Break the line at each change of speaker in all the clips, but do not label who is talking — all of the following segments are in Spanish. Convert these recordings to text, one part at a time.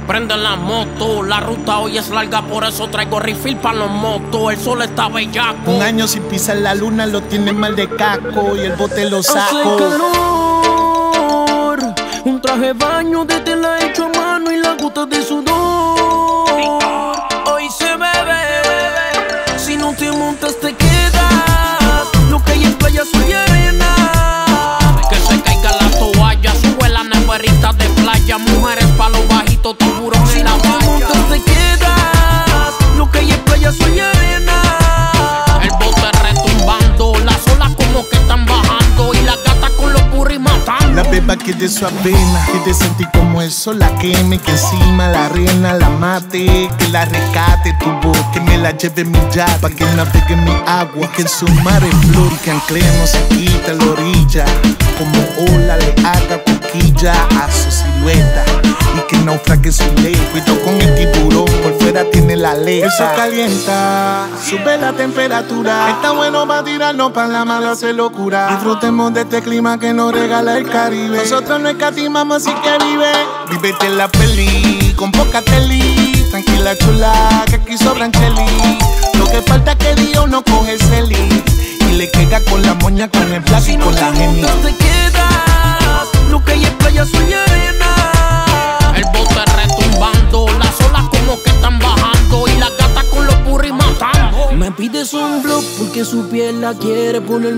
Prende la moto, la ruta hoy es larga, por eso traigo refill pa' los motos. El sol está bellaco.
Un año sin pisar la luna, lo tiene mal de caco y el bote lo saco.
Hace calor, un traje de baño de tela hecho a mano y la gota de sudor. Hoy se bebe, si no te montas te quedas. Lo que hay en playa soy arena.
Que se caiga la toalla, sube la neverita de playa. Mujeres pa' los bajitos, tiburón
Si
en la
no te
valla.
montas te quedas. Lo que hay en playa soy arena.
El bote retumbando, las olas como que están bajando y las gatas con los burris matando.
La beba que de su avena, que de sentir como el sol la queme, que encima la arena la mate, que la rescate tuvo, que me la lleve mi yate, pa' que navegue en mi agua, y que en su mar flor, que ancle no se quita la orilla, como ola le haga coquilla a su silueta, y que naufrague su ley, cuidado con el tiburón, por fuera tiene la aleta. Eso calienta, sube la temperatura, está bueno para tirarnos pa' la mala hacer locura. Disfrutemos de este clima que nos regala el Caribe. Nosotros no escatimamos, así que vive. Vívete la peli, con poca teli. Tranquila chula, que aquí sobran cheli. Lo que falta es que Dios no coge el celi y le queda con la moña, con el plástico,
Si no
con
te
la geni.
montas te quedas. Lo que hay en playa soy arena.
El bote retumbando, las olas como que están bajando y las gatas con los burris matando.
Me pides un blog porque su piel la quiere poner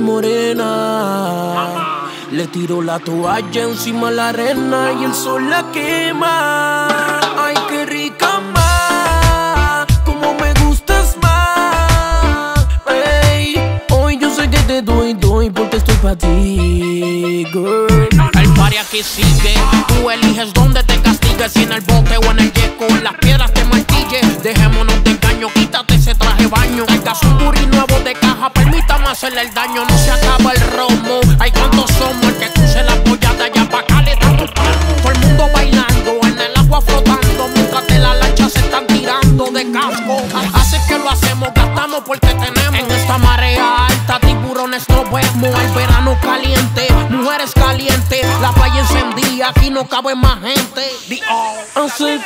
morena. Le tiro la toalla encima a la arena y el sol la quema. Ay, qué rica más, como me gustas más. Ey, hoy yo sé que te doy porque estoy pa' ti, girl.
El party aquí sigue, tú eliges dónde te castigues, si en el bote o en el yeco, en las piedras te martille. Dejémonos de engaño, quítate ese traje de baño. Traigas un burri nuevo de caja, permítame hacerle el daño. No se acaba el romo, hay cuantos somos. El que cruce la polla de allá pa' acá le damos todo el mundo bailando, en el agua flotando, mientras de la lancha se están tirando de casco. Así que lo hacemos, gastamos porque tenemos. En esta marea alta, tiburones no vemos. El verano caliente, mujeres calientes, la playa encendida, aquí no cabe más gente.
Hace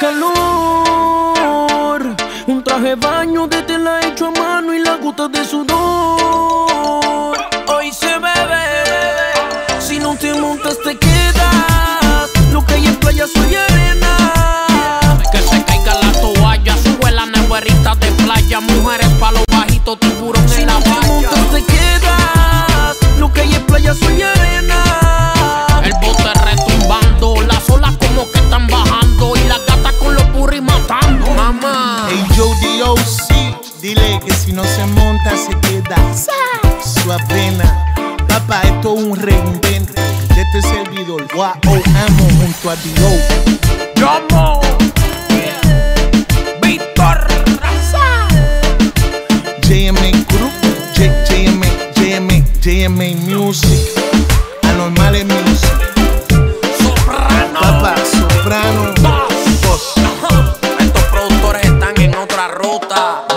calor, un traje de baño de tela hecho a mano y la gota de sudor. Hoy se bebe, si no te montas te quedas. Lo que hay en playa soy arena.
Que se caiga la toalla, sube la neverita de playa. Mujeres pa' los bajitos, tiburón
Si
en la
no te
valla.
montas te quedas. Lo que hay en playa soy arena.
El bote retumbando, las olas como que están bajando y las gatas con los burris matando. Mamá.
Hey Joe D.O.C., dile que si no se monta se queda su avena. Papá, esto es un reinvento de este servidor. Wow, amo junto a D.O.
Yomo, Víctor,
JMA Group, JMA Music, Anormales Music.
Soprano,
Papá, soprano,
Boss.
boss.
Estos productores están en otra ruta.